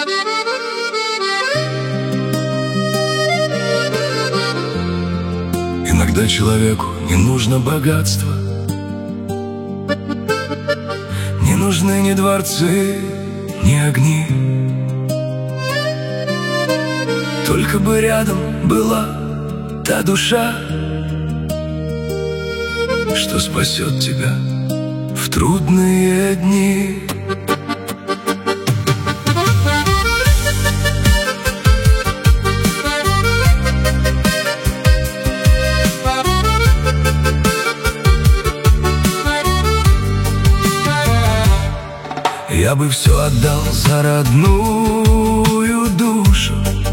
Иногда человеку не нужно богатство, не нужны ни дворцы, ни огни. Только бы рядом была та душа, что спасет тебя в трудные дни. Я бы все отдал за родную душу,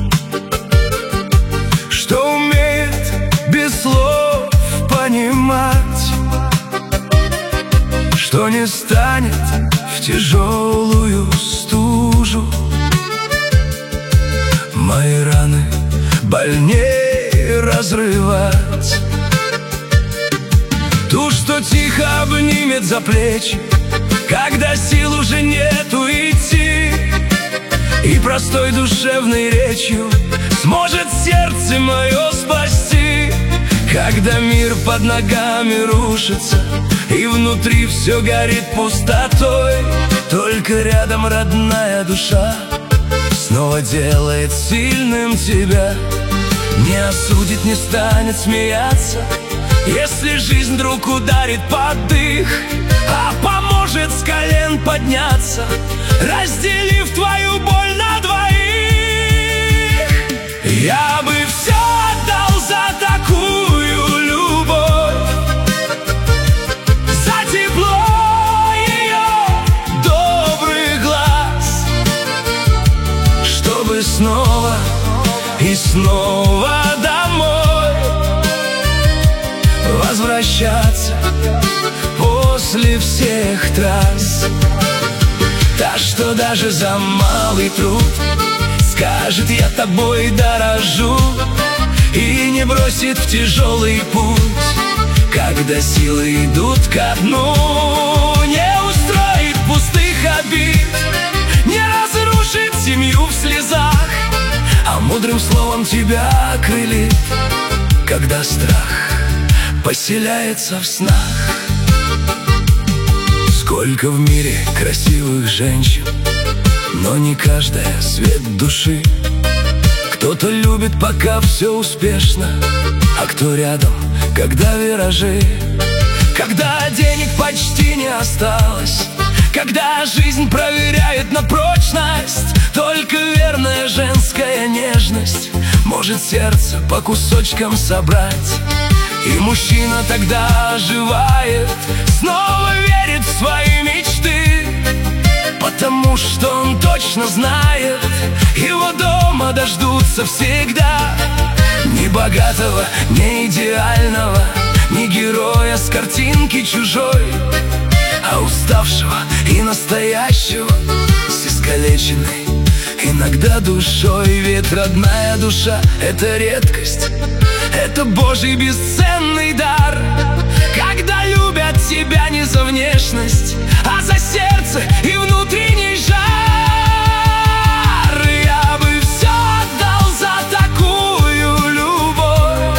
что умеет без слов понимать, что не станет в тяжелую стужу мои раны больнее разрывать. Ту, что тихо обнимет за плечи, когда сил уже нету идти, и простой душевной речью сможет сердце мое спасти. Когда мир под ногами рушится и внутри все горит пустотой, только рядом родная душа снова делает сильным тебя. Не осудит, не станет смеяться, если жизнь вдруг ударит под дых, а поможет с колен подняться, разделив твою боль на двоих. Я бы все отдал за такую любовь, за тепло ее добрых глаз, чтобы снова и снова домой возвращаться после всех трасс. Та, что даже за малый труд скажет: я тобой дорожу, и не бросит в тяжелый путь, когда силы идут ко дну. Не устроит пустых обид, не разрушит семью в слезах, а мудрым словом тебя окрылит, когда страх поселяется в снах. Сколько в мире красивых женщин, но не каждая свет души. Кто-то любит, пока все успешно, а кто рядом, когда виражи, когда денег почти не осталось, когда жизнь проверяет на прочность. Только верная женская нежность может сердце по кусочкам собрать, и мужчина тогда оживает, снова верит в свои мечты, потому что он точно знает, его дома дождутся всегда. Ни богатого, ни идеального, ни героя с картинки чужой, а уставшего и настоящего с искалеченной иногда душой. Ведь родная душа — это редкость, это Божий бесценный дар, когда любят тебя не за внешность, а за сердце и внутренний жар. Я бы все отдал за такую любовь,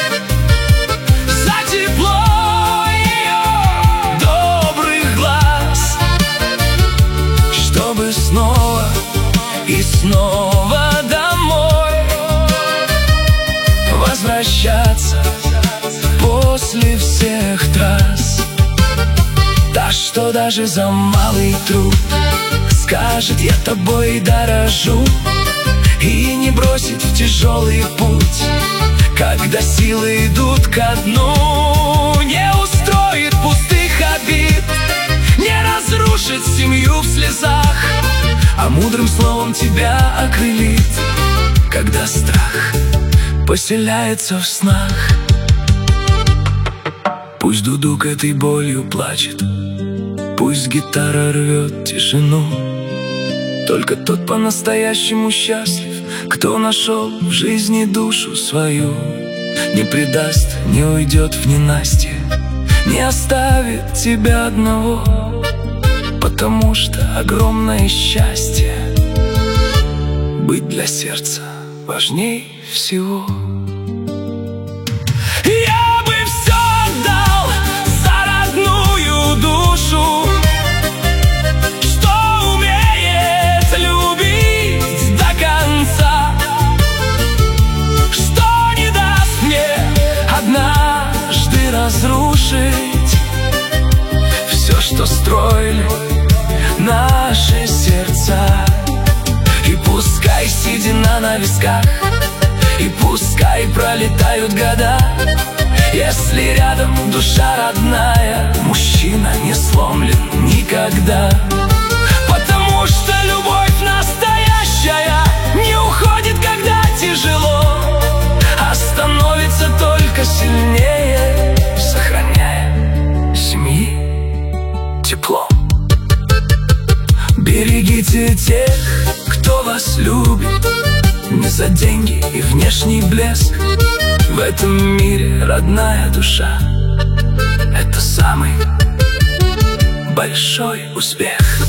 за тепло ее добрых глаз, чтобы снова и снова домой возвращаться после всех трасс. Та, что даже за малый труд скажет: я тобой дорожу, и не бросит в тяжелый путь, когда силы идут ко дну. Не устроит пустых обид, не разрушит семью в слезах, а мудрым словом тебя окрылит, когда страх поселяется в снах. Пусть дудук этой болью плачет, пусть гитара рвет тишину, только тот по-настоящему счастлив, кто нашел в жизни душу свою. Не предаст, не уйдет в ненастье, не оставит тебя одного, потому что огромное счастье быть для сердца важней всего. Я бы все отдал за родную душу, что умеет любить до конца, что не даст мне однажды разрушить все, что строили наши сердца. И пускай седина на висках, и пускай пролетают года, если рядом душа родная, мужчина не сломлен никогда. Потому что любовь настоящая не уходит, когда тяжело, а становится только сильнее, сохраняя семьи тепло. Берегите тех, кто вас любит, не за деньги и внешний блеск. В этом мире родная душа — это самый большой успех.